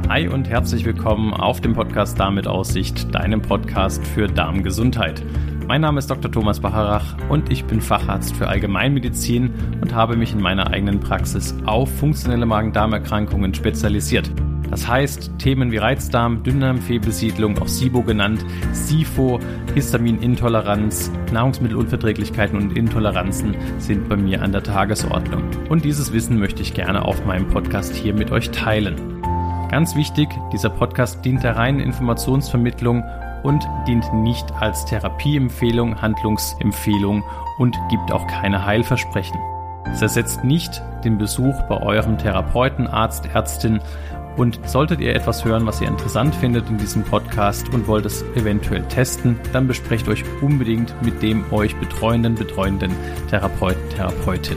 Hi und herzlich willkommen auf dem Podcast Darm mit Aussicht, deinem Podcast für Darmgesundheit. Mein Name ist Dr. Thomas Bacharach und ich bin Facharzt für Allgemeinmedizin und habe mich in meiner eigenen Praxis auf funktionelle Magen-Darm-Erkrankungen spezialisiert. Das heißt, Themen wie Reizdarm, Dünndarmfehlbesiedlung, auch SIBO genannt, SIFO, Histaminintoleranz, Nahrungsmittelunverträglichkeiten und Intoleranzen sind bei mir an der Tagesordnung. Und dieses Wissen möchte ich gerne auf meinem Podcast hier mit euch teilen. Ganz wichtig, dieser Podcast dient der reinen Informationsvermittlung und dient nicht als Therapieempfehlung, Handlungsempfehlung und gibt auch keine Heilversprechen. Es ersetzt nicht den Besuch bei eurem Therapeuten, Arzt, Ärztin. Und solltet ihr etwas hören, was ihr interessant findet in diesem Podcast und wollt es eventuell testen, dann besprecht euch unbedingt mit dem euch betreuenden Therapeuten, Therapeutin.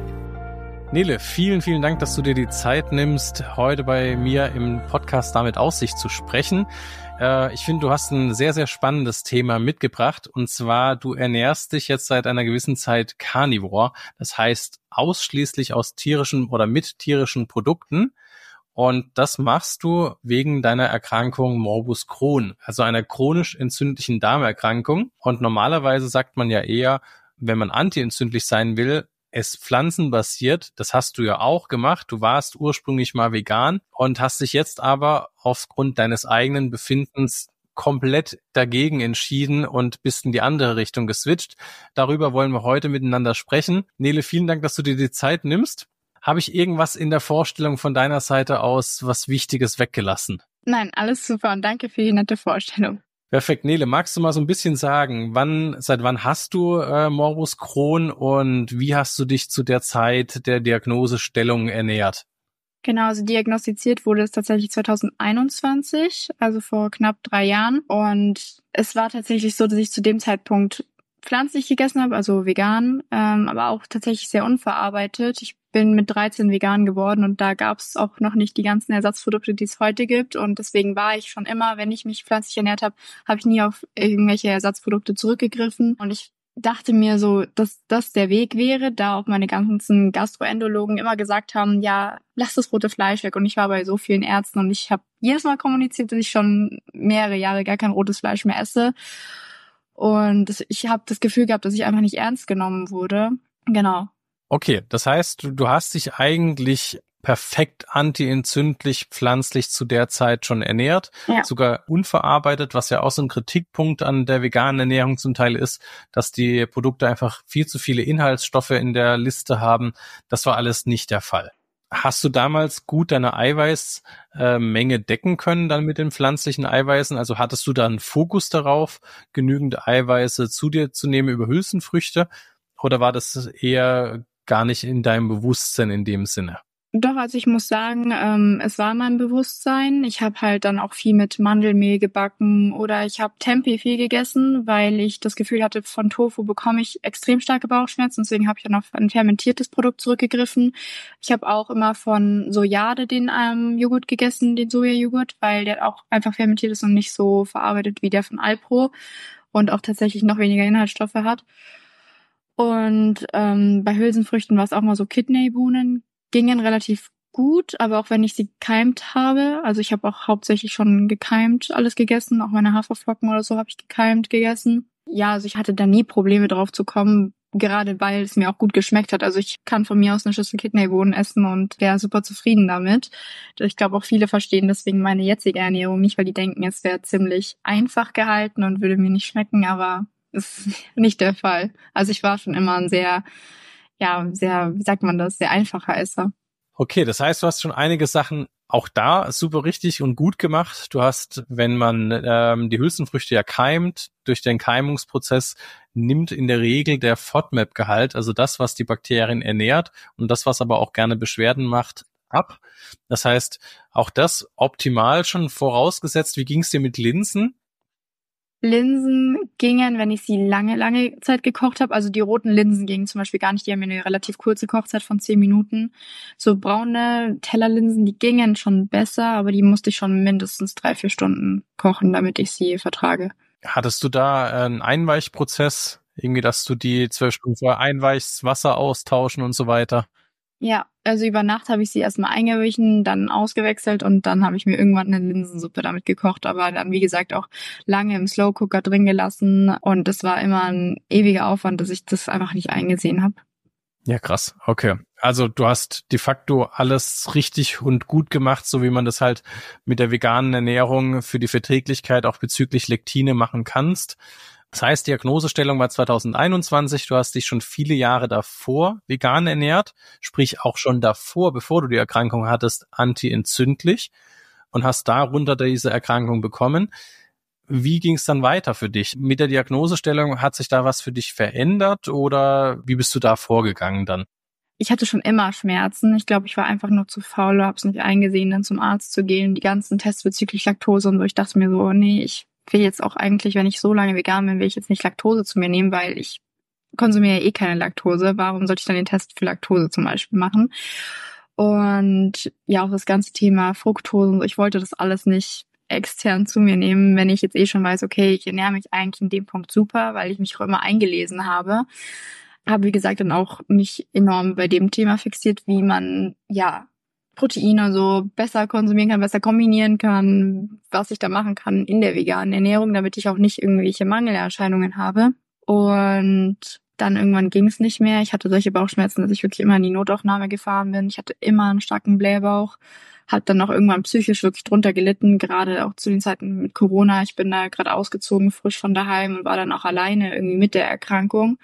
Nele, vielen, vielen Dank, dass du dir die Zeit nimmst, heute bei mir im Podcast Darm mit Aussicht zu sprechen. Ich finde, du hast ein sehr, sehr spannendes Thema mitgebracht. Und zwar, du ernährst dich jetzt seit einer gewissen Zeit Carnivore. Das heißt, ausschließlich aus tierischen oder mit tierischen Produkten. Und das machst du wegen deiner Erkrankung Morbus Crohn, also einer chronisch entzündlichen Darmerkrankung. Und normalerweise sagt man ja eher, wenn man antientzündlich sein will, es pflanzenbasiert. Das hast du ja auch gemacht. Du warst ursprünglich mal vegan und hast dich jetzt aber aufgrund deines eigenen Befindens komplett dagegen entschieden und bist in die andere Richtung geswitcht. Darüber wollen wir heute miteinander sprechen. Nele, vielen Dank, dass du dir die Zeit nimmst. Habe ich irgendwas in der Vorstellung von deiner Seite aus, was Wichtiges weggelassen? Nein, alles super und danke für die nette Vorstellung. Perfekt. Nele, magst du mal so ein bisschen sagen, seit wann hast du Morbus Crohn und wie hast du dich zu der Zeit der Diagnosestellung ernährt? Genau, also diagnostiziert wurde es tatsächlich 2021, also vor knapp 3 Jahren. Und es war tatsächlich so, dass ich zu dem Zeitpunkt pflanzlich gegessen habe, also vegan, aber auch tatsächlich sehr unverarbeitet. Ich bin mit 13 vegan geworden und da gab es auch noch nicht die ganzen Ersatzprodukte, die es heute gibt. Und deswegen war ich schon immer, wenn ich mich pflanzlich ernährt habe, habe ich nie auf irgendwelche Ersatzprodukte zurückgegriffen. Und ich dachte mir so, dass das der Weg wäre, da auch meine ganzen Gastroenterologen immer gesagt haben, ja, lass das rote Fleisch weg. Und ich war bei so vielen Ärzten und ich habe jedes Mal kommuniziert, dass ich schon mehrere Jahre gar kein rotes Fleisch mehr esse. Und ich habe das Gefühl gehabt, dass ich einfach nicht ernst genommen wurde. Genau. Okay, das heißt, du hast dich eigentlich perfekt antientzündlich pflanzlich zu der Zeit schon ernährt, sogar unverarbeitet, was ja auch so ein Kritikpunkt an der veganen Ernährung zum Teil ist, dass die Produkte einfach viel zu viele Inhaltsstoffe in der Liste haben. Das war alles nicht der Fall. Hast du damals gut deine Eiweißmenge decken können dann mit den pflanzlichen Eiweißen? Also hattest du da einen Fokus darauf, genügend Eiweiße zu dir zu nehmen über Hülsenfrüchte? Oder war das eher gar nicht in deinem Bewusstsein in dem Sinne? Doch, also ich muss sagen, es war mein Bewusstsein. Ich habe halt dann auch viel mit Mandelmehl gebacken oder ich habe Tempeh viel gegessen, weil ich das Gefühl hatte, von Tofu bekomme ich extrem starke Bauchschmerzen. Deswegen habe ich dann auf ein fermentiertes Produkt zurückgegriffen. Ich habe auch immer von Sojade den Joghurt gegessen, den Sojajoghurt, weil der auch einfach fermentiert ist und nicht so verarbeitet wie der von Alpro und auch tatsächlich noch weniger Inhaltsstoffe hat. Und bei Hülsenfrüchten war es auch mal so Kidneybohnen, gingen relativ gut, aber auch wenn ich sie gekeimt habe, also ich habe auch hauptsächlich schon gekeimt alles gegessen, auch meine Haferflocken oder so habe ich gekeimt gegessen. Ja, also ich hatte da nie Probleme drauf zu kommen, gerade weil es mir auch gut geschmeckt hat. Also ich kann von mir aus eine Schüssel Kidneybohnen essen und wäre super zufrieden damit. Ich glaube auch viele verstehen deswegen meine jetzige Ernährung nicht, weil die denken, es wäre ziemlich einfach gehalten und würde mir nicht schmecken, aber das ist nicht der Fall. Also ich war schon immer ein sehr, wie sagt man das, sehr einfacher Esser. Okay, das heißt, du hast schon einige Sachen auch da super richtig und gut gemacht. Du hast, wenn man die Hülsenfrüchte ja keimt, durch den Keimungsprozess nimmt in der Regel der FODMAP-Gehalt, also das, was die Bakterien ernährt und das, was aber auch gerne Beschwerden macht, ab. Das heißt, auch das optimal schon vorausgesetzt. Wie ging es dir mit Linsen? Linsen gingen, wenn ich sie lange Zeit gekocht habe. Also die roten Linsen gingen zum Beispiel gar nicht. Die haben ja eine relativ kurze Kochzeit von 10 Minuten. So braune Tellerlinsen, die gingen schon besser, aber die musste ich schon mindestens 3-4 Stunden kochen, damit ich sie vertrage. Hattest du da einen Einweichprozess? Irgendwie, dass du die 12 Stunden vorher einweichst, Wasser austauschen und so weiter? Ja, also über Nacht habe ich sie erstmal eingewichen, dann ausgewechselt und dann habe ich mir irgendwann eine Linsensuppe damit gekocht, aber dann, wie gesagt, auch lange im Slowcooker drin gelassen und es war immer ein ewiger Aufwand, dass ich das einfach nicht eingesehen habe. Ja, krass. Okay. Also du hast de facto alles richtig und gut gemacht, so wie man das halt mit der veganen Ernährung für die Verträglichkeit auch bezüglich Lektine machen kannst. Das heißt, Diagnosestellung war 2021. Du hast dich schon viele Jahre davor vegan ernährt, sprich auch schon davor, bevor du die Erkrankung hattest, antientzündlich und hast darunter diese Erkrankung bekommen. Wie ging es dann weiter für dich? Mit der Diagnosestellung, hat sich da was für dich verändert oder wie bist du da vorgegangen dann? Ich hatte schon immer Schmerzen. Ich glaube, ich war einfach nur zu faul, habe es nicht eingesehen, dann zum Arzt zu gehen. Die ganzen Tests bezüglich Laktose und so. Ich dachte mir so, nee, ich will jetzt auch eigentlich, wenn ich so lange vegan bin, will ich jetzt nicht Laktose zu mir nehmen, weil ich konsumiere ja eh keine Laktose. Warum sollte ich dann den Test für Laktose zum Beispiel machen? Und ja, auch das ganze Thema Fructose und so. Ich wollte das alles nicht extern zu mir nehmen, wenn ich jetzt eh schon weiß, okay, ich ernähre mich eigentlich in dem Punkt super, weil ich mich auch immer eingelesen habe. Habe, wie gesagt, dann auch mich enorm bei dem Thema fixiert, wie man, ja, Proteine so besser konsumieren kann, besser kombinieren kann, was ich da machen kann in der veganen Ernährung, damit ich auch nicht irgendwelche Mangelerscheinungen habe. Und dann irgendwann ging es nicht mehr. Ich hatte solche Bauchschmerzen, dass ich wirklich immer in die Notaufnahme gefahren bin. Ich hatte immer einen starken Blähbauch. Hat dann auch irgendwann psychisch wirklich drunter gelitten, gerade auch zu den Zeiten mit Corona. Ich bin da gerade ausgezogen, frisch von daheim und war dann auch alleine irgendwie mit der Erkrankung.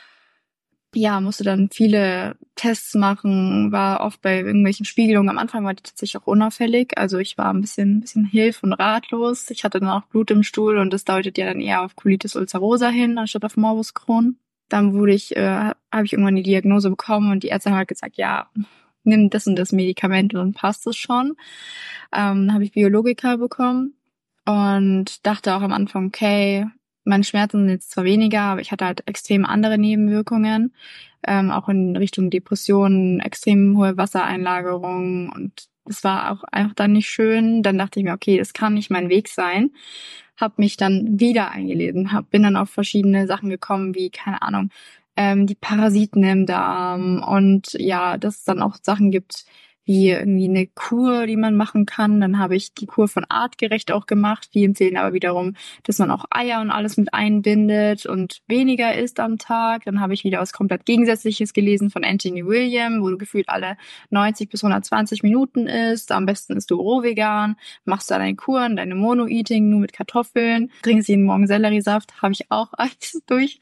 Ja, musste dann viele Tests machen, war oft bei irgendwelchen Spiegelungen. Am Anfang war die tatsächlich auch unauffällig. Also ich war ein bisschen hilf- und ratlos. Ich hatte dann auch Blut im Stuhl und das deutet ja dann eher auf Colitis ulcerosa hin, anstatt auf Morbus Crohn. Dann habe ich irgendwann die Diagnose bekommen und die Ärzte haben halt gesagt, ja, nimm das und das Medikament und dann passt es schon. Habe ich Biologika bekommen und dachte auch am Anfang, okay, meine Schmerzen sind jetzt zwar weniger, aber ich hatte halt extrem andere Nebenwirkungen, auch in Richtung Depressionen, extrem hohe Wassereinlagerung und das war auch einfach dann nicht schön. Dann dachte ich mir, okay, das kann nicht mein Weg sein. Hab mich dann wieder eingelesen, bin dann auf verschiedene Sachen gekommen, wie, keine Ahnung, die Parasiten im Darm und ja, dass es dann auch Sachen gibt, wie irgendwie eine Kur, die man machen kann. Dann habe ich die Kur von Artgerecht auch gemacht. Die empfehlen aber wiederum, dass man auch Eier und alles mit einbindet und weniger isst am Tag. Dann habe ich wieder was komplett Gegensätzliches gelesen von Anthony William, wo du gefühlt alle 90 bis 120 Minuten isst. Am besten isst du rohvegan, machst da deine Kuren, deine Mono-Eating nur mit Kartoffeln, trinkst jeden Morgen Selleriesaft, habe ich auch alles durch.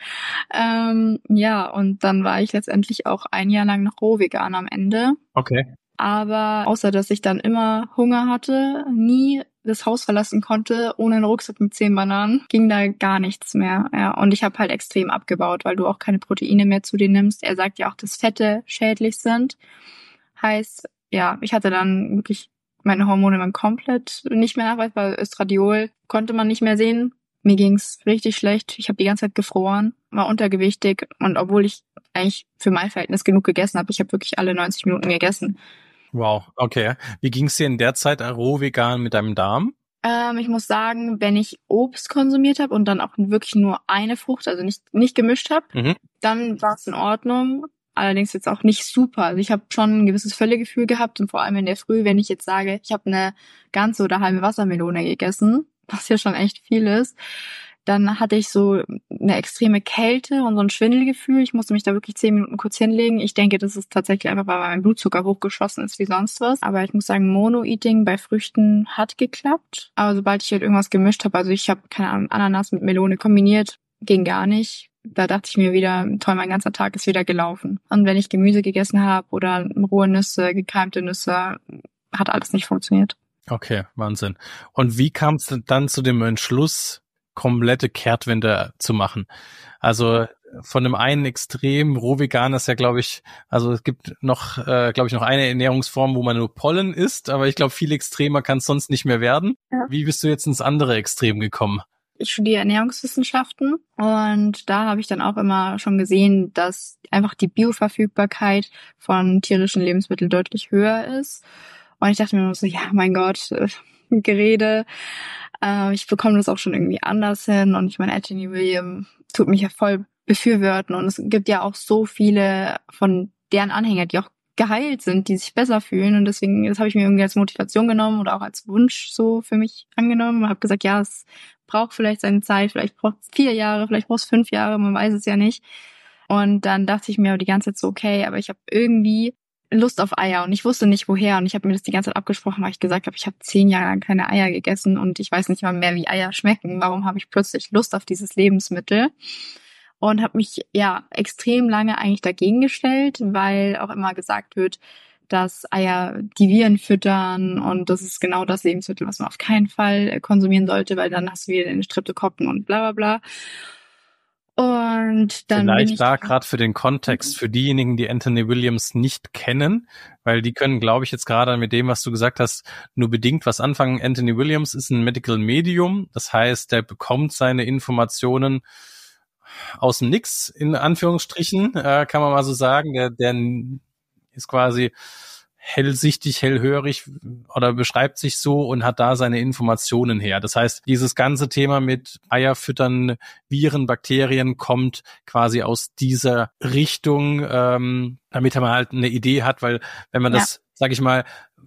Ja, und dann war ich letztendlich auch ein Jahr lang noch rohvegan am Ende. Okay. Aber außer, dass ich dann immer Hunger hatte, nie das Haus verlassen konnte, ohne einen Rucksack mit 10 Bananen, ging da gar nichts mehr. Ja, und ich habe halt extrem abgebaut, weil du auch keine Proteine mehr zu dir nimmst. Er sagt ja auch, dass Fette schädlich sind. Heißt, ja, ich hatte dann wirklich meine Hormone waren komplett nicht mehr nachweisbar. Östradiol konnte man nicht mehr sehen. Mir ging's richtig schlecht. Ich habe die ganze Zeit gefroren, war untergewichtig und obwohl ich eigentlich für mein Verhältnis genug gegessen habe, ich habe wirklich alle 90 Minuten gegessen. Wow, okay. Wie ging's dir in der Zeit roh-vegan mit deinem Darm? Ich muss sagen, wenn ich Obst konsumiert habe und dann auch wirklich nur eine Frucht, also nicht gemischt habe, dann war es in Ordnung. Allerdings jetzt auch nicht super. Also ich habe schon ein gewisses Völlegefühl gehabt und vor allem in der Früh, wenn ich jetzt sage, ich habe eine ganze oder halbe Wassermelone gegessen, was ja schon echt viel ist, dann hatte ich so eine extreme Kälte und so ein Schwindelgefühl. Ich musste mich da wirklich 10 Minuten kurz hinlegen. Ich denke, das ist tatsächlich einfach, weil mein Blutzucker hochgeschossen ist wie sonst was. Aber ich muss sagen, Mono-Eating bei Früchten hat geklappt. Aber sobald ich halt irgendwas gemischt habe, also ich habe, keine Ahnung, Ananas mit Melone kombiniert, ging gar nicht. Da dachte ich mir wieder, toll, mein ganzer Tag ist wieder gelaufen. Und wenn ich Gemüse gegessen habe oder rohe Nüsse, gekeimte Nüsse, hat alles nicht funktioniert. Okay, Wahnsinn. Und wie kam es dann zu dem Entschluss, komplette Kehrtwende zu machen? Also von dem einen Extrem, rohvegan ist ja, glaube ich, also es gibt noch, glaube ich, noch eine Ernährungsform, wo man nur Pollen isst, aber ich glaube, viel extremer kann es sonst nicht mehr werden. Ja. Wie bist du jetzt ins andere Extrem gekommen? Ich studiere Ernährungswissenschaften und da habe ich dann auch immer schon gesehen, dass einfach die Bioverfügbarkeit von tierischen Lebensmitteln deutlich höher ist. Und ich dachte mir nur so, ja, mein Gott, Gerede. Ich bekomme das auch schon irgendwie anders hin. Und ich meine, Anthony William tut mich ja voll befürworten. Und es gibt ja auch so viele von deren Anhänger, die auch geheilt sind, die sich besser fühlen. Und deswegen, das habe ich mir irgendwie als Motivation genommen oder auch als Wunsch so für mich angenommen und habe gesagt, ja, es braucht vielleicht seine Zeit, vielleicht braucht es 4 Jahre, vielleicht braucht es 5 Jahre, man weiß es ja nicht. Und dann dachte ich mir die ganze Zeit so, okay, aber ich habe irgendwie Lust auf Eier und ich wusste nicht woher und ich habe mir das die ganze Zeit abgesprochen, weil ich gesagt habe, ich habe 10 Jahre lang keine Eier gegessen und ich weiß nicht mal mehr, wie Eier schmecken. Warum habe ich plötzlich Lust auf dieses Lebensmittel? Und habe mich ja extrem lange eigentlich dagegen gestellt, weil auch immer gesagt wird, dass Eier die Viren füttern und das ist genau das Lebensmittel, was man auf keinen Fall konsumieren sollte, weil dann hast du wieder den Streptokokken und bla bla bla. Und dann vielleicht da gerade für den Kontext, für diejenigen, die Anthony Williams nicht kennen, weil die können, glaube ich, jetzt gerade mit dem, was du gesagt hast, nur bedingt was anfangen. Anthony Williams ist ein Medical Medium, das heißt, der bekommt seine Informationen aus dem Nix, in Anführungsstrichen, kann man mal so sagen. Der ist quasi hellsichtig, hellhörig oder beschreibt sich so und hat da seine Informationen her. Das heißt, dieses ganze Thema mit Eierfüttern, Viren, Bakterien kommt quasi aus dieser Richtung, damit man halt eine Idee hat, weil wenn man das, sage ich mal,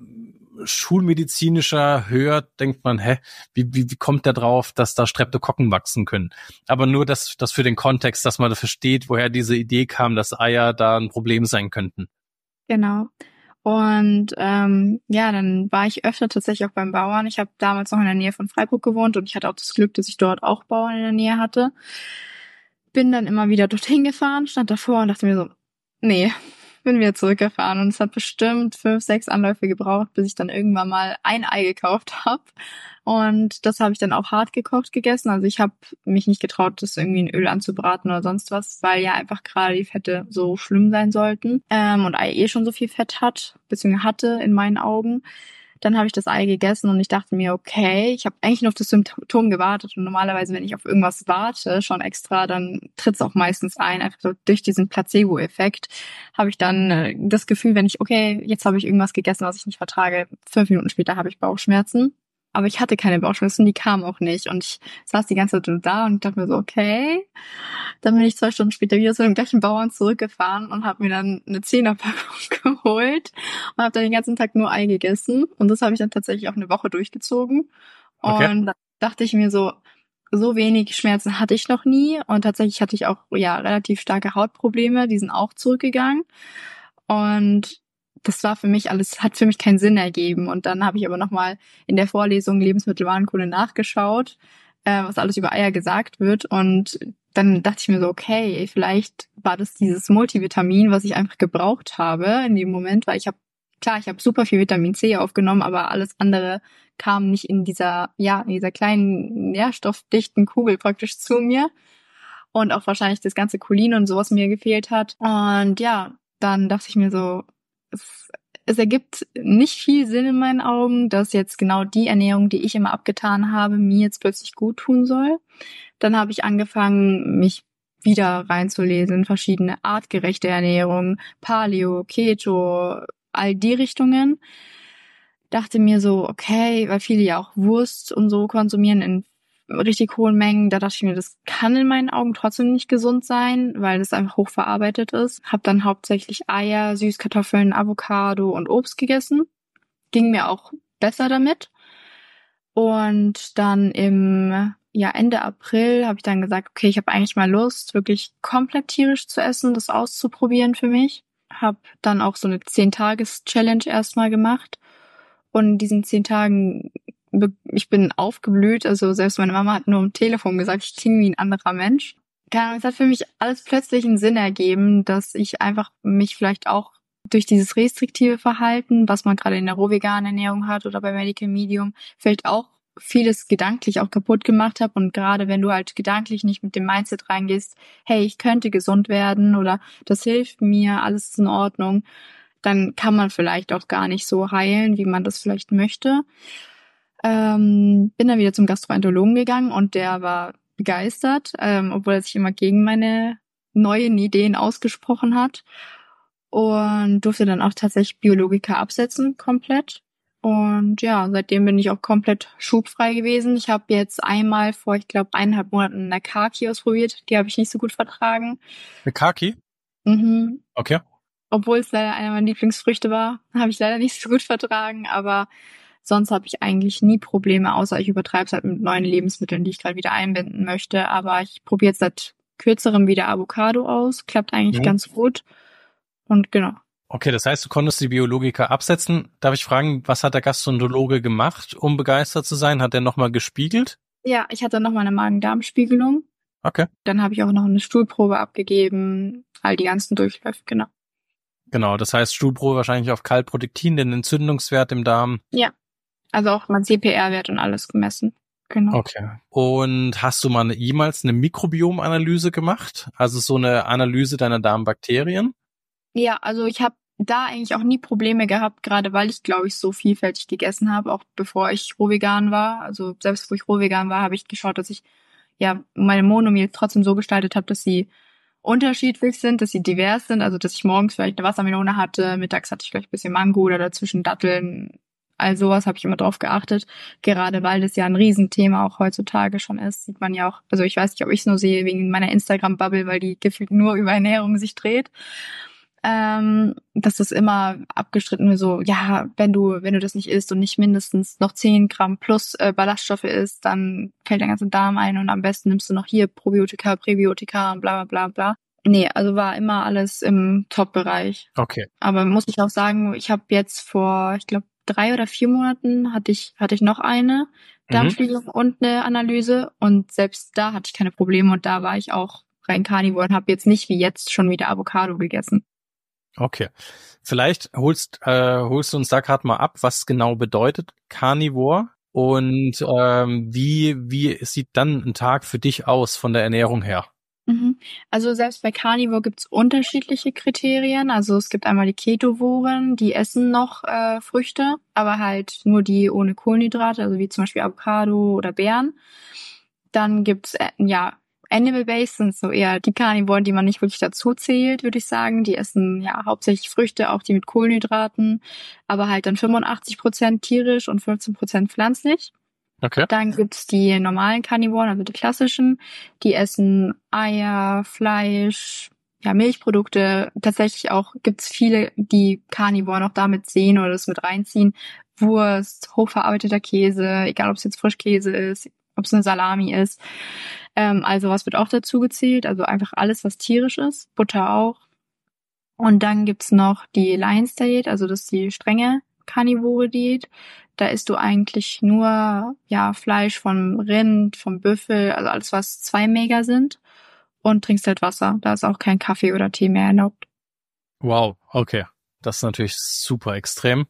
schulmedizinischer hört, denkt man, wie kommt der drauf, dass da Streptokokken wachsen können? Aber nur das für den Kontext, dass man da versteht, woher diese Idee kam, dass Eier da ein Problem sein könnten. Genau. Und dann war ich öfter tatsächlich auch beim Bauern. Ich habe damals noch in der Nähe von Freiburg gewohnt und ich hatte auch das Glück, dass ich dort auch Bauern in der Nähe hatte. Bin dann immer wieder dorthin gefahren, stand davor und dachte mir so, nee, bin wieder zurückgefahren. Und es hat bestimmt 5, 6 Anläufe gebraucht, bis ich dann irgendwann mal ein Ei gekauft habe. Und das habe ich dann auch hart gekocht gegessen. Also ich habe mich nicht getraut, das irgendwie in Öl anzubraten oder sonst was, weil ja einfach gerade die Fette so schlimm sein sollten. Und Ei schon so viel Fett hat, beziehungsweise hatte in meinen Augen. Dann habe ich das Ei gegessen und ich dachte mir, okay, ich habe eigentlich nur auf das Symptom gewartet. Und normalerweise, wenn ich auf irgendwas warte, schon extra, dann tritt es auch meistens ein. Einfach so durch diesen Placebo-Effekt habe ich dann das Gefühl, wenn jetzt habe ich irgendwas gegessen, was ich nicht vertrage. 5 Minuten später habe ich Bauchschmerzen. Aber ich hatte keine Bauchschmerzen, die kamen auch nicht. Und ich saß die ganze Zeit da und dachte mir so, okay. Dann bin ich 2 Stunden später wieder zu dem gleichen Bauern zurückgefahren und habe mir dann eine 10er-Packung geholt und habe dann den ganzen Tag nur Ei gegessen. Und das habe ich dann tatsächlich auch eine Woche durchgezogen. Okay. Und dann dachte ich mir so wenig Schmerzen hatte ich noch nie. Und tatsächlich hatte ich auch relativ starke Hautprobleme, die sind auch zurückgegangen. Und das war für mich hat für mich keinen Sinn ergeben. Und dann habe ich aber nochmal in der Vorlesung Lebensmittelwarenkunde nachgeschaut, was alles über Eier gesagt wird. Und dann dachte ich mir so, okay, vielleicht war das dieses Multivitamin, was ich einfach gebraucht habe in dem Moment, weil ich habe super viel Vitamin C aufgenommen, aber alles andere kam nicht in dieser kleinen nährstoffdichten Kugel praktisch zu mir. Und auch wahrscheinlich das ganze Cholin und sowas mir gefehlt hat. Und ja, dann dachte ich mir so, es ergibt nicht viel Sinn in meinen Augen, dass jetzt genau die Ernährung, die ich immer abgetan habe, mir jetzt plötzlich gut tun soll. Dann habe ich angefangen, mich wieder reinzulesen in verschiedene artgerechte Ernährung, Paleo, Keto, all die Richtungen. Dachte mir so, okay, weil viele ja auch Wurst und so konsumieren in richtig hohen Mengen, da dachte ich mir, das kann in meinen Augen trotzdem nicht gesund sein, weil das einfach hochverarbeitet ist. Hab dann hauptsächlich Eier, Süßkartoffeln, Avocado und Obst gegessen. Ging mir auch besser damit. Und dann Ende April habe ich dann gesagt, okay, ich habe eigentlich mal Lust, wirklich komplett tierisch zu essen, das auszuprobieren für mich. Hab dann auch so eine 10-Tages-Challenge erstmal gemacht. Und in diesen 10 Tagen ich bin aufgeblüht, also selbst meine Mama hat nur am Telefon gesagt, ich klinge wie ein anderer Mensch. Keine Ahnung, es hat für mich alles plötzlich einen Sinn ergeben, dass ich einfach mich vielleicht auch durch dieses restriktive Verhalten, was man gerade in der rohveganen Ernährung hat oder bei Medical Medium, vielleicht auch vieles gedanklich auch kaputt gemacht habe. Und gerade wenn du halt gedanklich nicht mit dem Mindset reingehst, hey, ich könnte gesund werden oder das hilft mir, alles ist in Ordnung, dann kann man vielleicht auch gar nicht so heilen, wie man das vielleicht möchte. Bin dann wieder zum Gastroenterologen gegangen und der war begeistert, obwohl er sich immer gegen meine neuen Ideen ausgesprochen hat und durfte dann auch tatsächlich Biologika absetzen, komplett. Und ja, seitdem bin ich auch komplett schubfrei gewesen. Ich habe jetzt einmal vor, ich glaube, 1,5 Monaten eine Kaki ausprobiert. Die habe ich nicht so gut vertragen. Eine Kaki? Mhm. Okay. obwohl es leider einer meiner Lieblingsfrüchte war, habe ich leider nicht so gut vertragen, aber sonst habe ich eigentlich nie Probleme, außer ich übertreibe es halt mit neuen Lebensmitteln, die ich gerade wieder einbinden möchte. Aber ich probiere jetzt seit kürzerem wieder Avocado aus, klappt eigentlich ganz gut. Und genau. Okay, das heißt, du konntest die Biologika absetzen. Darf ich fragen, was hat der Gastroenterologe gemacht, um begeistert zu sein? Hat er nochmal gespiegelt? Ja, ich hatte nochmal eine Magen-Darm-Spiegelung. Okay. Dann habe ich auch noch eine Stuhlprobe abgegeben, all die ganzen Durchläufe, genau. Genau, das heißt Stuhlprobe wahrscheinlich auf Kaltprotektin, den Entzündungswert im Darm. Ja, also auch mein CPR-Wert und alles gemessen. Genau. Okay. Und hast du mal jemals eine Mikrobiomanalyse gemacht? Also so eine Analyse deiner Darmbakterien? Ja, also ich habe da eigentlich auch nie Probleme gehabt, gerade weil ich, glaube ich, so vielfältig gegessen habe, auch bevor ich rohvegan war. Also selbst wo ich rohvegan war, habe ich geschaut, dass ich ja meine Monomeals trotzdem so gestaltet habe, dass sie unterschiedlich sind, dass sie divers sind. Also dass ich morgens vielleicht eine Wassermelone hatte, mittags hatte ich vielleicht ein bisschen Mango oder dazwischen Datteln. All sowas habe ich immer drauf geachtet, gerade weil das ja ein Riesenthema auch heutzutage schon ist. Sieht man ja auch, also ich weiß nicht, ob ich es nur sehe wegen meiner Instagram-Bubble, weil die gefühlt nur über Ernährung sich dreht. Dass das immer abgestritten wird, so, ja, wenn du das nicht isst und nicht mindestens noch 10 Gramm plus Ballaststoffe isst, dann fällt dein ganzer Darm ein und am besten nimmst du noch hier Probiotika, Präbiotika und bla bla bla bla. Nee, also war immer alles im Top-Bereich. Okay. Aber muss ich auch sagen, ich habe jetzt vor, ich glaube, 3 oder 4 Monaten hatte ich noch eine Darmspiegelung und eine Analyse und selbst da hatte ich keine Probleme und da war ich auch rein Carnivore und habe jetzt nicht wie jetzt schon wieder Avocado gegessen. Okay. Vielleicht holst du uns da gerade mal ab, was genau bedeutet Carnivore und wie sieht dann ein Tag für dich aus von der Ernährung her? Also selbst bei Carnivore gibt's unterschiedliche Kriterien. Also es gibt einmal die Ketovoren, die essen noch Früchte, aber halt nur die ohne Kohlenhydrate, also wie zum Beispiel Avocado oder Beeren. Dann gibt's Animal-Based sind so eher die Carnivoren, die man nicht wirklich dazu zählt, würde ich sagen. Die essen ja hauptsächlich Früchte, auch die mit Kohlenhydraten, aber halt dann 85% tierisch und 15% pflanzlich. Okay. Dann gibt's die normalen Carnivoren, also die klassischen. Die essen Eier, Fleisch, ja, Milchprodukte. Tatsächlich auch gibt's viele, die Carnivoren auch damit sehen oder das mit reinziehen. Wurst, hochverarbeiteter Käse, egal ob es jetzt Frischkäse ist, ob es eine Salami ist. Also was wird auch dazu gezählt. Also einfach alles, was tierisch ist. Butter auch. Und dann gibt's noch die Lion's Diet, also das ist die strenge Carnivore Diät. Da isst du eigentlich nur Fleisch vom Rind, vom Büffel, also alles, was 2 Mega sind und trinkst halt Wasser. Da ist auch kein Kaffee oder Tee mehr erlaubt. Wow, okay. Das ist natürlich super extrem.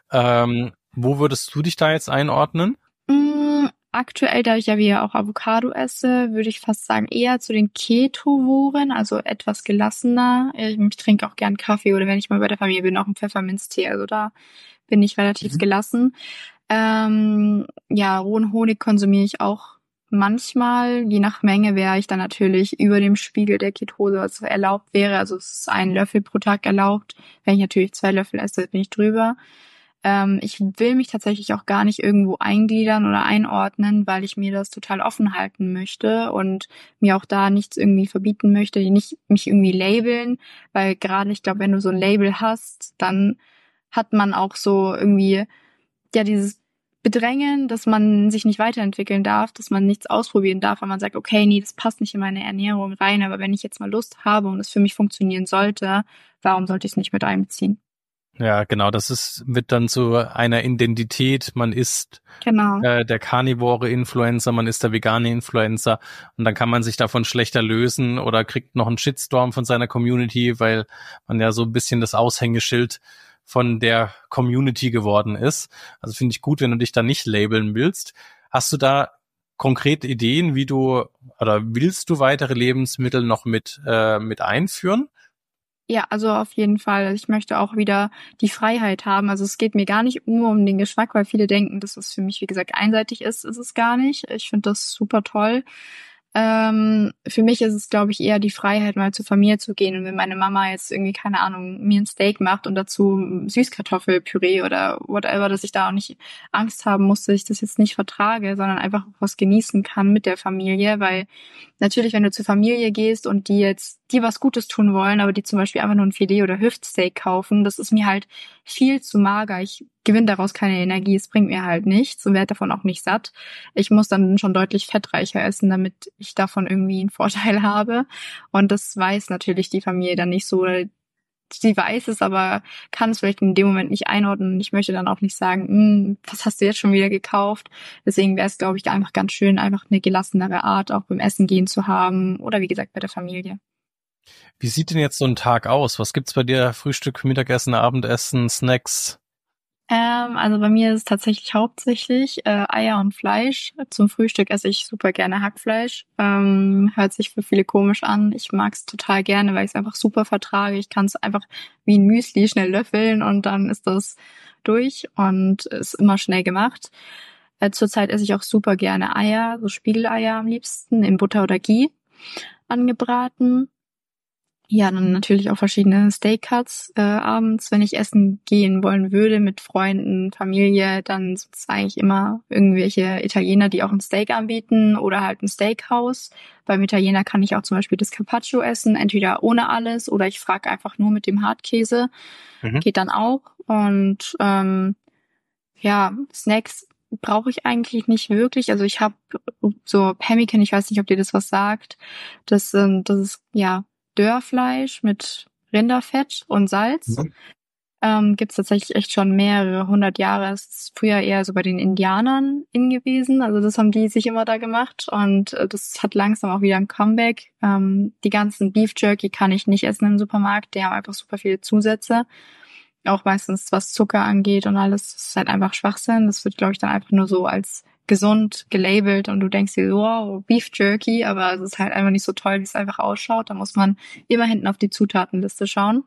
Wo würdest du dich da jetzt einordnen? Aktuell, da ich ja wieder auch Avocado esse, würde ich fast sagen eher zu den Ketovoren, also etwas gelassener. Ich trinke auch gern Kaffee oder wenn ich mal bei der Familie bin, auch einen Pfefferminztee. Also da bin ich relativ gelassen. Rohen Honig konsumiere ich auch manchmal. Je nach Menge wäre ich dann natürlich über dem Spiegel der Ketose, was erlaubt wäre. Also es ist 1 Löffel pro Tag erlaubt. Wenn ich natürlich 2 Löffel esse, bin ich drüber. Ich will mich tatsächlich auch gar nicht irgendwo eingliedern oder einordnen, weil ich mir das total offen halten möchte und mir auch da nichts irgendwie verbieten möchte, nicht mich irgendwie labeln, weil gerade, ich glaube, wenn du so ein Label hast, dann hat man auch so irgendwie dieses Bedrängen, dass man sich nicht weiterentwickeln darf, dass man nichts ausprobieren darf, weil man sagt, okay, nee, das passt nicht in meine Ernährung rein, aber wenn ich jetzt mal Lust habe und es für mich funktionieren sollte, warum sollte ich es nicht mit einbeziehen? Ja, genau, wird dann zu einer Identität. Man ist der karnivore Influencer, man ist der vegane Influencer und dann kann man sich davon schlechter lösen oder kriegt noch einen Shitstorm von seiner Community, weil man ja so ein bisschen das Aushängeschild von der Community geworden ist. Also finde ich gut, wenn du dich da nicht labeln willst. Hast du da konkrete Ideen, willst du weitere Lebensmittel noch mit einführen? Ja, also auf jeden Fall. Ich möchte auch wieder die Freiheit haben. Also es geht mir gar nicht nur um den Geschmack, weil viele denken, dass es für mich, wie gesagt, einseitig ist. Ist es gar nicht. Ich finde das super toll. Für mich ist es, glaube ich, eher die Freiheit, mal zur Familie zu gehen. Und wenn meine Mama jetzt irgendwie, keine Ahnung, mir ein Steak macht und dazu Süßkartoffelpüree oder whatever, dass ich da auch nicht Angst haben muss, dass ich das jetzt nicht vertrage, sondern einfach was genießen kann mit der Familie. Weil natürlich, wenn du zur Familie gehst und die jetzt dir was Gutes tun wollen, aber die zum Beispiel einfach nur ein Filet oder Hüftsteak kaufen, das ist mir halt viel zu mager. Ich gewinne daraus keine Energie. Es bringt mir halt nichts und werde davon auch nicht satt. Ich muss dann schon deutlich fettreicher essen, damit ich davon irgendwie einen Vorteil habe. Und das weiß natürlich die Familie dann nicht so. Sie weiß es, aber kann es vielleicht in dem Moment nicht einordnen. Und ich möchte dann auch nicht sagen, was hast du jetzt schon wieder gekauft? Deswegen wäre es, glaube ich, einfach ganz schön, einfach eine gelassenere Art auch beim Essen gehen zu haben oder wie gesagt bei der Familie. Wie sieht denn jetzt so ein Tag aus? Was gibt's bei dir? Frühstück, Mittagessen, Abendessen, Snacks? Also bei mir ist es tatsächlich hauptsächlich Eier und Fleisch. Zum Frühstück esse ich super gerne Hackfleisch. Hört sich für viele komisch an. Ich mag es total gerne, weil ich es einfach super vertrage. Ich kann es einfach wie ein Müsli schnell löffeln und dann ist das durch und ist immer schnell gemacht. Zurzeit esse ich auch super gerne Eier, so Spiegeleier am liebsten in Butter oder Ghee angebraten. Ja, dann natürlich auch verschiedene Steak-Cuts abends, wenn ich essen gehen wollen würde mit Freunden, Familie, dann sind es eigentlich immer irgendwelche Italiener, die auch ein Steak anbieten oder halt ein Steakhouse. Beim Italiener kann ich auch zum Beispiel das Carpaccio essen, entweder ohne alles oder ich frage einfach nur mit dem Hartkäse. Geht dann auch. Und ja, Snacks brauche ich eigentlich nicht wirklich. Also ich habe so Pemmican, ich weiß nicht, ob dir das was sagt. Das ist ja Dörrfleisch mit Rinderfett und Salz. Gibt's tatsächlich echt schon mehrere 100 Jahre. Es ist früher eher so bei den Indianern gewesen. Also das haben die sich immer da gemacht. Und das hat langsam auch wieder ein Comeback. Die ganzen Beef Jerky kann ich nicht essen im Supermarkt. Die haben einfach super viele Zusätze. Auch meistens, was Zucker angeht und alles. Das ist halt einfach Schwachsinn. Das wird, glaube ich, dann einfach nur so als gesund gelabelt und du denkst dir, wow, Beef Jerky, aber es ist halt einfach nicht so toll, wie es einfach ausschaut. Da muss man immer hinten auf die Zutatenliste schauen.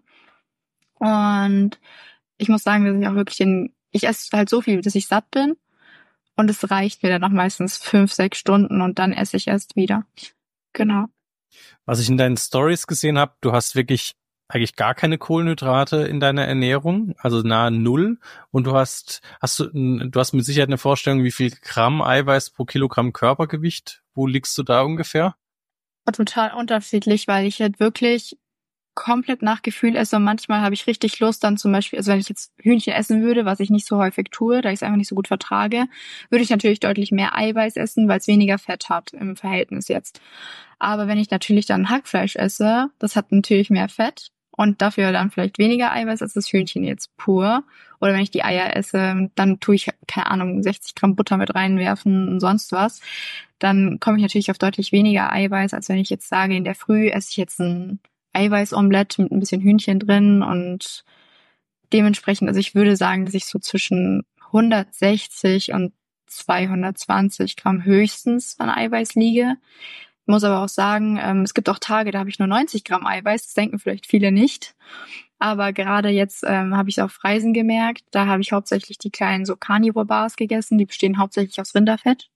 Und ich muss sagen, dass ich auch wirklich ich esse halt so viel, dass ich satt bin und es reicht mir dann noch meistens 5-6 Stunden und dann esse ich erst wieder. Genau. Was ich in deinen Stories gesehen habe, du hast wirklich eigentlich gar keine Kohlenhydrate in deiner Ernährung, also nahe null. Und du hast mit Sicherheit eine Vorstellung, wie viel Gramm Eiweiß pro Kilogramm Körpergewicht. Wo liegst du da ungefähr? Total unterschiedlich, weil ich halt wirklich komplett nach Gefühl esse und manchmal habe ich richtig Lust dann zum Beispiel, also wenn ich jetzt Hühnchen essen würde, was ich nicht so häufig tue, da ich es einfach nicht so gut vertrage, würde ich natürlich deutlich mehr Eiweiß essen, weil es weniger Fett hat im Verhältnis jetzt. Aber wenn ich natürlich dann Hackfleisch esse, das hat natürlich mehr Fett und dafür dann vielleicht weniger Eiweiß als das Hühnchen jetzt pur. Oder wenn ich die Eier esse, dann tue ich, keine Ahnung, 60 Gramm Butter mit reinwerfen und sonst was. Dann komme ich natürlich auf deutlich weniger Eiweiß, als wenn ich jetzt sage, in der Früh esse ich jetzt ein Eiweißomelett mit ein bisschen Hühnchen drin und dementsprechend, also ich würde sagen, dass ich so zwischen 160 und 220 Gramm höchstens an Eiweiß liege. Ich muss aber auch sagen, es gibt auch Tage, da habe ich nur 90 Gramm Eiweiß. Das denken vielleicht viele nicht. Aber gerade jetzt habe ich es auf Reisen gemerkt. Da habe ich hauptsächlich die kleinen so Carnivore Bars gegessen. Die bestehen hauptsächlich aus Rinderfett.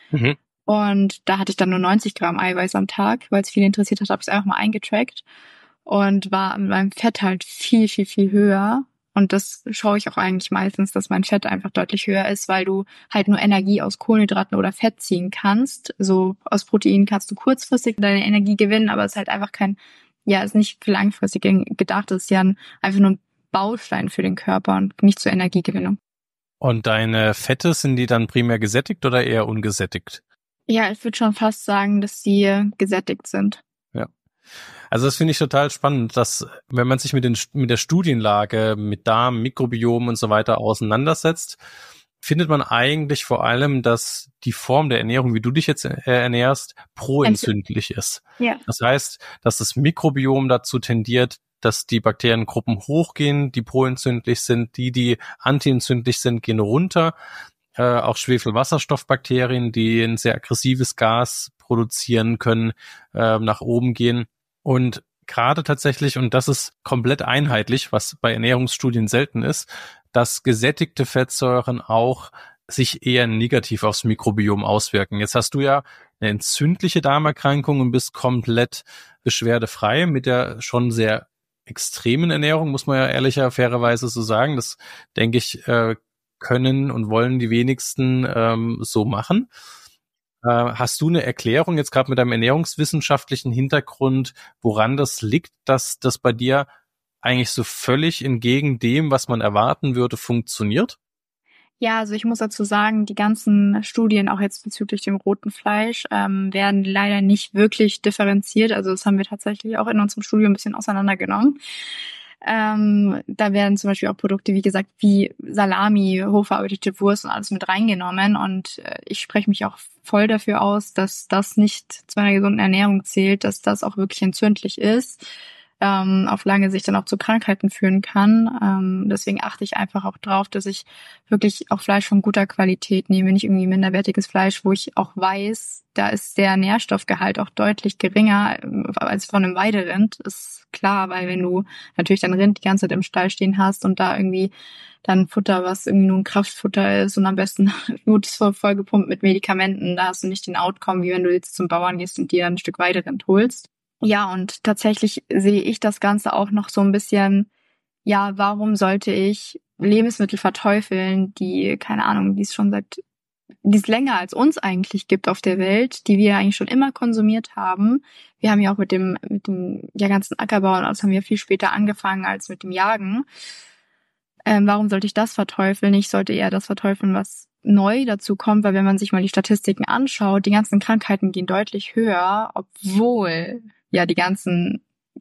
Und da hatte ich dann nur 90 Gramm Eiweiß am Tag. Weil es viele interessiert hat, habe ich es einfach mal eingetrackt. Und war mit meinem Fett halt viel, viel, viel höher. Und das schaue ich auch eigentlich meistens, dass mein Fett einfach deutlich höher ist, weil du halt nur Energie aus Kohlenhydraten oder Fett ziehen kannst. So aus Protein kannst du kurzfristig deine Energie gewinnen, aber es ist halt einfach ist nicht für langfristig gedacht. Es ist ja einfach nur ein Baustein für den Körper und nicht zur Energiegewinnung. Und deine Fette, sind die dann primär gesättigt oder eher ungesättigt? Ja, ich würde schon fast sagen, dass sie gesättigt sind. Ja. Also das finde ich total spannend, dass wenn man sich mit der Studienlage, mit Darm, Mikrobiom und so weiter auseinandersetzt, findet man eigentlich vor allem, dass die Form der Ernährung, wie du dich jetzt ernährst, proentzündlich ist. Ja. Das heißt, dass das Mikrobiom dazu tendiert, dass die Bakteriengruppen hochgehen, die proentzündlich sind, die antientzündlich sind, gehen runter. Auch Schwefelwasserstoffbakterien, die ein sehr aggressives Gas produzieren können, nach oben gehen. Und gerade tatsächlich, und das ist komplett einheitlich, was bei Ernährungsstudien selten ist, dass gesättigte Fettsäuren auch sich eher negativ aufs Mikrobiom auswirken. Jetzt hast du ja eine entzündliche Darmerkrankung und bist komplett beschwerdefrei mit der schon sehr extremen Ernährung, muss man ja ehrlicher, fairerweise so sagen. Das, denke ich, können und wollen die wenigsten so machen. Hast du eine Erklärung jetzt gerade mit deinem ernährungswissenschaftlichen Hintergrund, woran das liegt, dass das bei dir eigentlich so völlig entgegen dem, was man erwarten würde, funktioniert? Ja, also ich muss dazu sagen, die ganzen Studien, auch jetzt bezüglich dem roten Fleisch, werden leider nicht wirklich differenziert. Also das haben wir tatsächlich auch in unserem Studium ein bisschen auseinandergenommen. Da werden zum Beispiel auch Produkte, wie gesagt, wie Salami, hochverarbeitete Wurst und alles mit reingenommen. Und ich spreche mich auch voll dafür aus, dass das nicht zu einer gesunden Ernährung zählt, dass das auch wirklich entzündlich ist, auf lange Sicht dann auch zu Krankheiten führen kann. Deswegen achte ich einfach auch drauf, dass ich wirklich auch Fleisch von guter Qualität nehme, nicht irgendwie minderwertiges Fleisch, wo ich auch weiß, da ist der Nährstoffgehalt auch deutlich geringer als von einem Weiderind. Ist klar, weil wenn du natürlich dein Rind die ganze Zeit im Stall stehen hast und da irgendwie dann Futter, was irgendwie nur ein Kraftfutter ist und am besten gut vollgepumpt mit Medikamenten, da hast du nicht den Outcome, wie wenn du jetzt zum Bauern gehst und dir ein Stück Weiderind holst. Ja, und tatsächlich sehe ich das Ganze auch noch so ein bisschen, ja, warum sollte ich Lebensmittel verteufeln, die, keine Ahnung, die es länger als uns eigentlich gibt auf der Welt, die wir eigentlich schon immer konsumiert haben. Wir haben ja auch mit dem ganzen Ackerbau und alles haben wir viel später angefangen als mit dem Jagen. Warum sollte ich das verteufeln? Ich sollte eher das verteufeln, was neu dazu kommt, weil wenn man sich mal die Statistiken anschaut, die ganzen Krankheiten gehen deutlich höher, obwohl ja die ganzen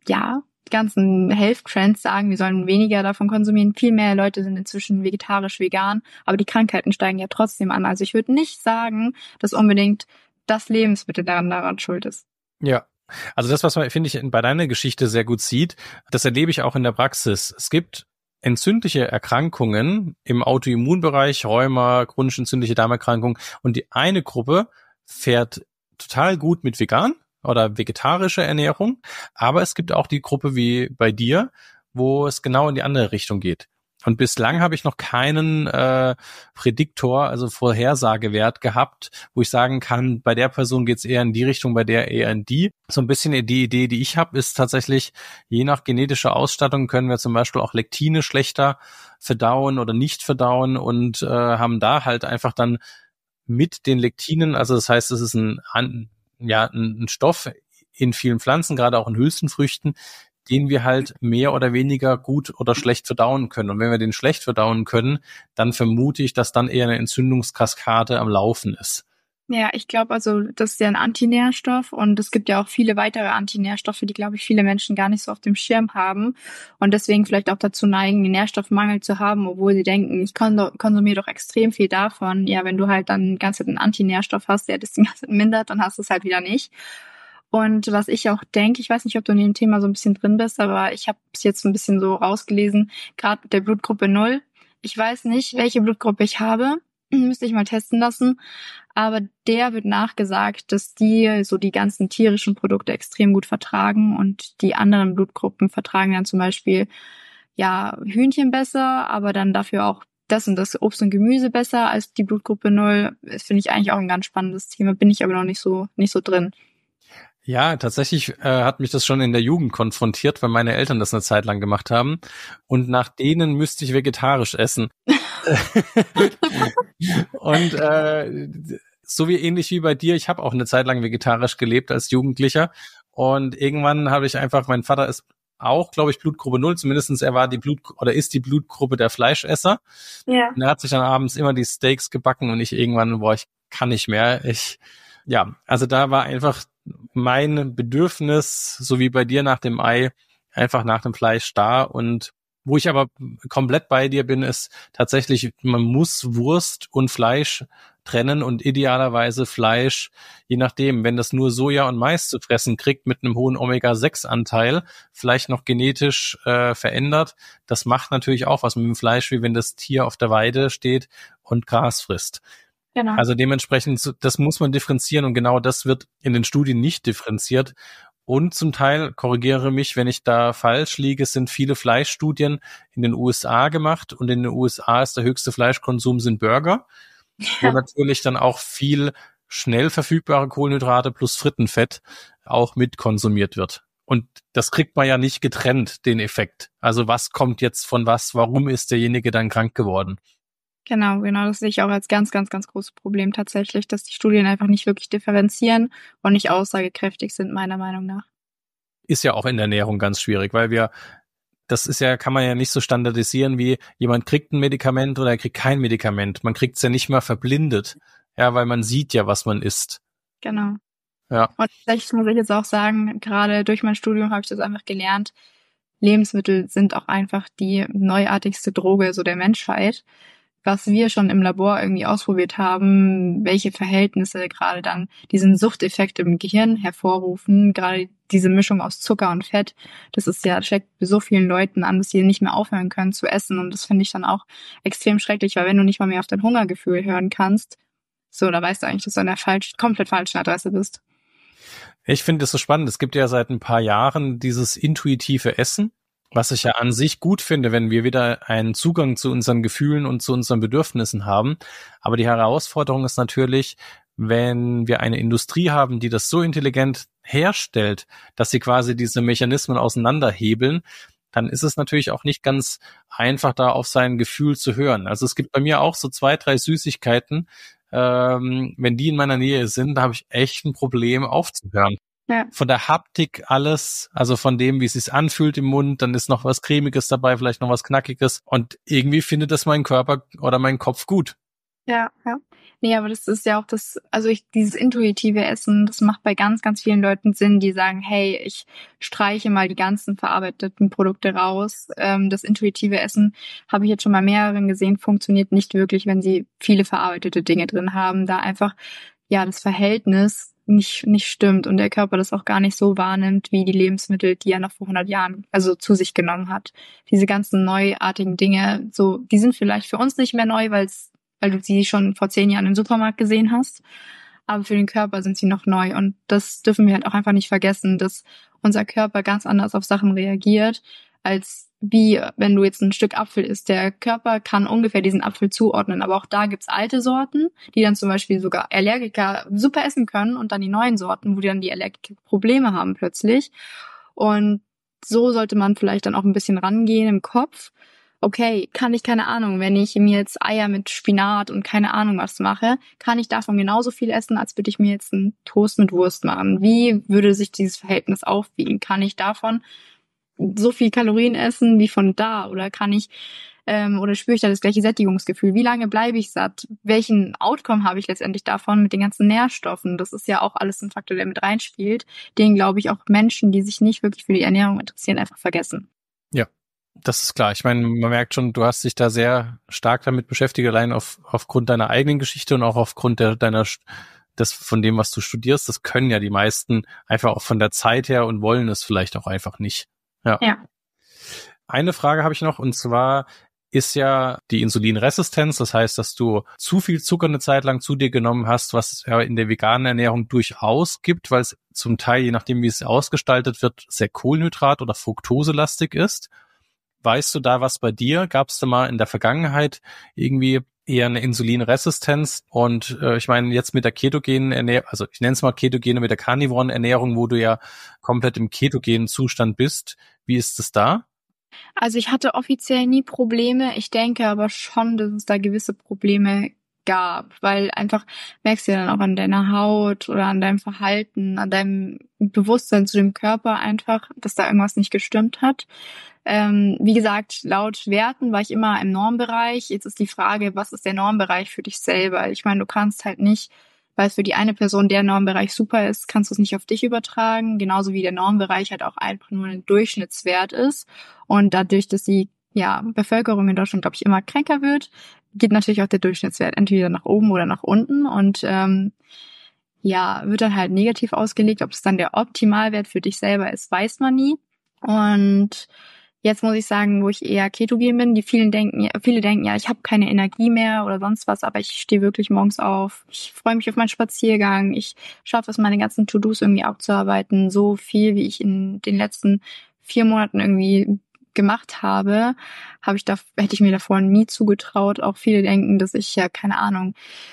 Health Trends sagen, wir sollen weniger davon konsumieren. Viel mehr Leute sind inzwischen vegetarisch, vegan, aber die Krankheiten steigen ja trotzdem an. Also ich würde nicht sagen, dass unbedingt das Lebensmittel daran schuld ist. Ja. Also das, was man, finde ich, bei deiner Geschichte sehr gut sieht, das erlebe ich auch in der Praxis. Es gibt entzündliche Erkrankungen im Autoimmunbereich, Rheuma, chronisch entzündliche Darmerkrankungen, und die eine Gruppe fährt total gut mit vegan oder vegetarischer Ernährung, aber es gibt auch die Gruppe wie bei dir, wo es genau in die andere Richtung geht. Und bislang habe ich noch keinen Prädiktor, also Vorhersagewert gehabt, wo ich sagen kann, bei der Person geht es eher in die Richtung, bei der eher in die. So ein bisschen die Idee, die ich habe, ist tatsächlich, je nach genetischer Ausstattung können wir zum Beispiel auch Lektine schlechter verdauen oder nicht verdauen und haben da halt einfach dann mit den Lektinen, also das heißt, es ist ein Stoff in vielen Pflanzen, gerade auch in Hülsenfrüchten, den wir halt mehr oder weniger gut oder schlecht verdauen können. Und wenn wir den schlecht verdauen können, dann vermute ich, dass dann eher eine Entzündungskaskade am Laufen ist. Ja, ich glaube also, das ist ja ein Antinährstoff und es gibt ja auch viele weitere Antinährstoffe, die, glaube ich, viele Menschen gar nicht so auf dem Schirm haben und deswegen vielleicht auch dazu neigen, einen Nährstoffmangel zu haben, obwohl sie denken, ich konsumiere doch extrem viel davon. Ja, wenn du halt dann die ganze Zeit einen Antinährstoff hast, der das die ganze Zeit mindert, dann hast du es halt wieder nicht. Und was ich auch denke, ich weiß nicht, ob du in dem Thema so ein bisschen drin bist, aber ich habe es jetzt ein bisschen so rausgelesen, gerade mit der Blutgruppe 0. Ich weiß nicht, welche Blutgruppe ich habe, müsste ich mal testen lassen, aber der wird nachgesagt, dass die so die ganzen tierischen Produkte extrem gut vertragen und die anderen Blutgruppen vertragen dann zum Beispiel ja Hühnchen besser, aber dann dafür auch das und das Obst und Gemüse besser als die Blutgruppe 0. Das finde ich eigentlich auch ein ganz spannendes Thema, bin ich aber noch nicht so drin. Ja, tatsächlich hat mich das schon in der Jugend konfrontiert, weil meine Eltern das eine Zeit lang gemacht haben. Und nach denen müsste ich vegetarisch essen. Und so wie ähnlich wie bei dir, ich habe auch eine Zeit lang vegetarisch gelebt als Jugendlicher. Und irgendwann habe ich einfach, mein Vater ist auch, glaube ich, Blutgruppe 0, zumindestens er war ist die Blutgruppe der Fleischesser. Ja. Und er hat sich dann abends immer die Steaks gebacken und ich irgendwann, ich kann nicht mehr. Also da war einfach mein Bedürfnis, so wie bei dir nach dem Ei, einfach nach dem Fleisch da. Und wo ich aber komplett bei dir bin, ist tatsächlich, man muss Wurst und Fleisch trennen und idealerweise Fleisch, je nachdem, wenn das nur Soja und Mais zu fressen kriegt mit einem hohen Omega-6-Anteil, vielleicht noch genetisch verändert, das macht natürlich auch was mit dem Fleisch, wie wenn das Tier auf der Weide steht und Gras frisst. Genau. Also dementsprechend, das muss man differenzieren und genau das wird in den Studien nicht differenziert. Und zum Teil, korrigiere mich, wenn ich da falsch liege, sind viele Fleischstudien in den USA gemacht und in den USA ist der höchste Fleischkonsum sind Burger. wo natürlich dann auch viel schnell verfügbare Kohlenhydrate plus Frittenfett auch mit konsumiert wird. Und das kriegt man ja nicht getrennt, den Effekt. Also was kommt jetzt von was, warum ist derjenige dann krank geworden? Genau, das sehe ich auch als ganz, ganz, ganz großes Problem tatsächlich, dass die Studien einfach nicht wirklich differenzieren und nicht aussagekräftig sind, meiner Meinung nach. Ist ja auch in der Ernährung ganz schwierig, weil das ist ja, kann man ja nicht so standardisieren wie jemand kriegt ein Medikament oder er kriegt kein Medikament. Man kriegt es ja nicht mal verblindet, ja, weil man sieht ja, was man isst. Genau. Ja. Und tatsächlich muss ich jetzt auch sagen, gerade durch mein Studium habe ich das einfach gelernt. Lebensmittel sind auch einfach die neuartigste Droge so der Menschheit. Was wir schon im Labor irgendwie ausprobiert haben, welche Verhältnisse gerade dann diesen Suchteffekt im Gehirn hervorrufen, gerade diese Mischung aus Zucker und Fett, das steckt bei so vielen Leuten an, dass sie nicht mehr aufhören können zu essen. Und das finde ich dann auch extrem schrecklich, weil wenn du nicht mal mehr auf dein Hungergefühl hören kannst, so, da weißt du eigentlich, dass du an der komplett falschen Adresse bist. Ich finde es so spannend. Es gibt ja seit ein paar Jahren dieses intuitive Essen, was ich ja an sich gut finde, wenn wir wieder einen Zugang zu unseren Gefühlen und zu unseren Bedürfnissen haben. Aber die Herausforderung ist natürlich, wenn wir eine Industrie haben, die das so intelligent herstellt, dass sie quasi diese Mechanismen auseinanderhebeln, dann ist es natürlich auch nicht ganz einfach, da auf sein Gefühl zu hören. Also es gibt bei mir auch so 2, 3 Süßigkeiten, wenn die in meiner Nähe sind, da habe ich echt ein Problem aufzuhören. Ja. Von der Haptik alles, also von dem, wie es sich anfühlt im Mund, dann ist noch was Cremiges dabei, vielleicht noch was Knackiges und irgendwie findet das mein Körper oder mein Kopf gut. Ja. Nee, aber das ist ja auch dieses intuitive Essen, das macht bei ganz, ganz vielen Leuten Sinn, die sagen, hey, ich streiche mal die ganzen verarbeiteten Produkte raus. Das intuitive Essen habe ich jetzt schon bei mehreren gesehen, funktioniert nicht wirklich, wenn sie viele verarbeitete Dinge drin haben, da einfach, ja, das Verhältnis nicht stimmt und der Körper das auch gar nicht so wahrnimmt, wie die Lebensmittel, die er noch vor 100 Jahren also zu sich genommen hat. Diese ganzen neuartigen Dinge, so, die sind vielleicht für uns nicht mehr neu, weil du sie schon vor 10 Jahren im Supermarkt gesehen hast. Aber für den Körper sind sie noch neu. Und das dürfen wir halt auch einfach nicht vergessen, dass unser Körper ganz anders auf Sachen reagiert, als wie wenn du jetzt ein Stück Apfel isst. Der Körper kann ungefähr diesen Apfel zuordnen. Aber auch da gibt's alte Sorten, die dann zum Beispiel sogar Allergiker super essen können und dann die neuen Sorten, wo die dann die Allergiker Probleme haben plötzlich. Und so sollte man vielleicht dann auch ein bisschen rangehen im Kopf. Okay, kann ich, keine Ahnung, wenn ich mir jetzt Eier mit Spinat und keine Ahnung was mache, kann ich davon genauso viel essen, als würde ich mir jetzt einen Toast mit Wurst machen. Wie würde sich dieses Verhältnis aufwiegen? Kann ich davon so viel Kalorien essen wie von da? Oder kann ich, oder spüre ich da das gleiche Sättigungsgefühl? Wie lange bleibe ich satt? Welchen Outcome habe ich letztendlich davon mit den ganzen Nährstoffen? Das ist ja auch alles ein Faktor, der mit reinspielt, den, glaube ich, auch Menschen, die sich nicht wirklich für die Ernährung interessieren, einfach vergessen. Ja. Das ist klar. Ich meine, man merkt schon, du hast dich da sehr stark damit beschäftigt, allein aufgrund deiner eigenen Geschichte und auch aufgrund von dem, was du studierst. Das können ja die meisten einfach auch von der Zeit her und wollen es vielleicht auch einfach nicht. Ja. Eine Frage habe ich noch, und zwar ist ja die Insulinresistenz. Das heißt, dass du zu viel Zucker eine Zeit lang zu dir genommen hast, was es ja in der veganen Ernährung durchaus gibt, weil es zum Teil, je nachdem wie es ausgestaltet wird, sehr Kohlenhydrat- oder Fructoselastig ist. Weißt du da was bei dir? Gab es da mal in der Vergangenheit irgendwie eher eine Insulinresistenz? Und ich meine, jetzt mit der ketogenen Ernährung, also ich nenne es mal ketogene mit der karnivoren Ernährung, wo du ja komplett im ketogenen Zustand bist. Wie ist es da? Also ich hatte offiziell nie Probleme. Ich denke aber schon, dass es da gewisse Probleme gab, weil einfach merkst du ja dann auch an deiner Haut oder an deinem Verhalten, an deinem Bewusstsein zu dem Körper einfach, dass da irgendwas nicht gestimmt hat. Wie gesagt, laut Werten war ich immer im Normbereich. Jetzt ist die Frage, was ist der Normbereich für dich selber? Ich meine, du kannst halt nicht, weil es für die eine Person der Normbereich super ist, kannst du es nicht auf dich übertragen. Genauso wie der Normbereich halt auch einfach nur ein Durchschnittswert ist. Und dadurch, dass die Bevölkerung in Deutschland, glaube ich, immer kränker wird, geht natürlich auch der Durchschnittswert entweder nach oben oder nach unten. Und wird dann halt negativ ausgelegt. Ob es dann der Optimalwert für dich selber ist, weiß man nie. Und jetzt muss ich sagen, wo ich eher ketogen bin, viele denken, ja, ich habe keine Energie mehr oder sonst was, aber ich stehe wirklich morgens auf. Ich freue mich auf meinen Spaziergang. Ich schaffe es, meine ganzen To-Dos irgendwie abzuarbeiten. So viel, wie ich in den letzten 4 Monaten irgendwie gemacht habe, hätte ich mir davor nie zugetraut. Auch viele denken, dass ich ja, keine Ahnung,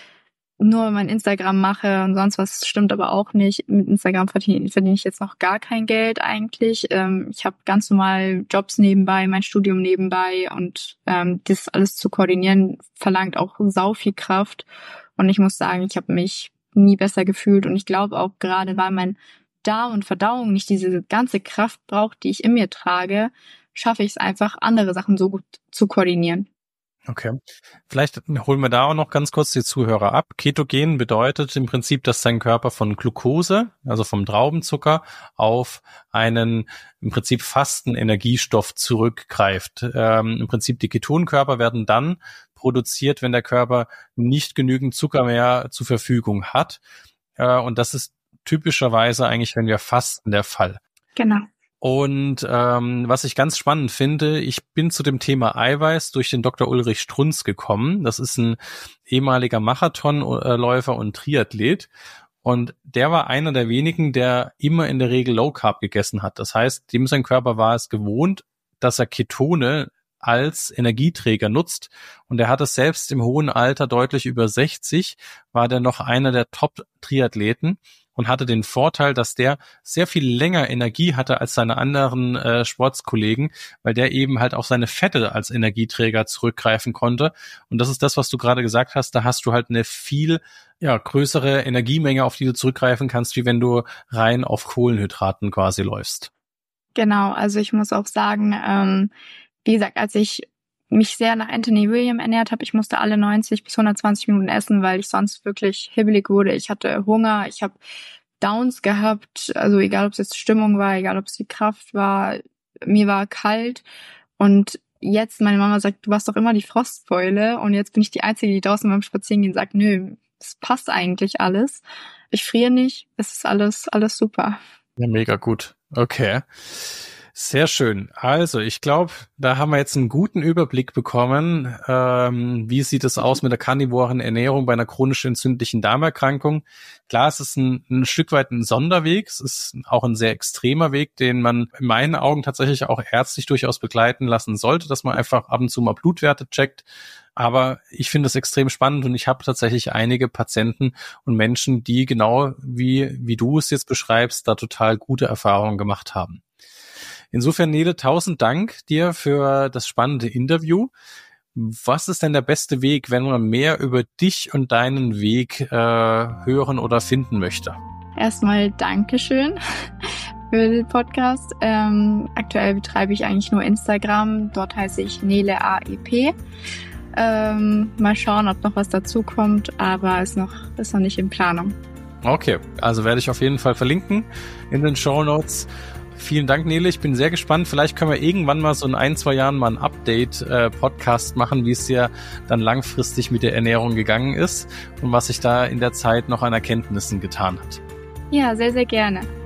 nur mein Instagram mache und sonst was, stimmt aber auch nicht. Mit Instagram verdiene ich jetzt noch gar kein Geld eigentlich. Ich habe ganz normal Jobs nebenbei, mein Studium nebenbei und das alles zu koordinieren verlangt auch sau viel Kraft. Und ich muss sagen, ich habe mich nie besser gefühlt und ich glaube auch gerade, weil mein Darm und Verdauung nicht diese ganze Kraft braucht, die ich in mir trage, schaffe ich es einfach, andere Sachen so gut zu koordinieren. Okay. Vielleicht holen wir da auch noch ganz kurz die Zuhörer ab. Ketogen bedeutet im Prinzip, dass dein Körper von Glucose, also vom Traubenzucker, auf einen im Prinzip fasten Energiestoff zurückgreift. Im Prinzip die Ketonkörper werden dann produziert, wenn der Körper nicht genügend Zucker mehr zur Verfügung hat. Und das ist typischerweise eigentlich, wenn wir fasten, der Fall. Genau. Und was ich ganz spannend finde, ich bin zu dem Thema Eiweiß durch den Dr. Ulrich Strunz gekommen. Das ist ein ehemaliger Marathonläufer und Triathlet. Und der war einer der wenigen, der immer in der Regel Low Carb gegessen hat. Das heißt, dem sein Körper war es gewohnt, dass er Ketone als Energieträger nutzt. Und er hat es selbst im hohen Alter, deutlich über 60, war der noch einer der Top-Triathleten. Und hatte den Vorteil, dass der sehr viel länger Energie hatte als seine anderen Sportskollegen, weil der eben halt auf seine Fette als Energieträger zurückgreifen konnte. Und das ist das, was du gerade gesagt hast. Da hast du halt eine viel größere Energiemenge, auf die du zurückgreifen kannst, wie wenn du rein auf Kohlenhydraten quasi läufst. Genau, also ich muss auch sagen, wie gesagt, als ich mich sehr nach Anthony William ernährt habe. Ich musste alle 90 bis 120 Minuten essen, weil ich sonst wirklich hibbelig wurde. Ich hatte Hunger, ich habe Downs gehabt, also egal, ob es jetzt Stimmung war, egal, ob es die Kraft war, mir war kalt. Und jetzt, meine Mama sagt, du warst doch immer die Frostbeule und jetzt bin ich die Einzige, die draußen beim Spazierengehen sagt, nö, es passt eigentlich alles. Ich friere nicht, es ist alles super. Ja, mega gut. Okay. Sehr schön. Also ich glaube, da haben wir jetzt einen guten Überblick bekommen. Wie sieht es aus mit der karnivoren Ernährung bei einer chronisch entzündlichen Darmerkrankung? Klar, es ist ein Stück weit ein Sonderweg. Es ist auch ein sehr extremer Weg, den man in meinen Augen tatsächlich auch ärztlich durchaus begleiten lassen sollte, dass man einfach ab und zu mal Blutwerte checkt. Aber ich finde es extrem spannend und ich habe tatsächlich einige Patienten und Menschen, die genau wie du es jetzt beschreibst, da total gute Erfahrungen gemacht haben. Insofern, Nele, 1000 Dank dir für das spannende Interview. Was ist denn der beste Weg, wenn man mehr über dich und deinen Weg hören oder finden möchte? Erstmal Dankeschön für den Podcast. Aktuell betreibe ich eigentlich nur Instagram. Dort heiße ich Nele AEP. Mal schauen, ob noch was dazu kommt, aber ist noch nicht in Planung. Okay, also werde ich auf jeden Fall verlinken in den Shownotes. Vielen Dank, Nele. Ich bin sehr gespannt. Vielleicht können wir irgendwann mal so in 1-2 Jahren mal ein Update-Podcast machen, wie es dir dann langfristig mit der Ernährung gegangen ist und was sich da in der Zeit noch an Erkenntnissen getan hat. Ja, sehr, sehr gerne.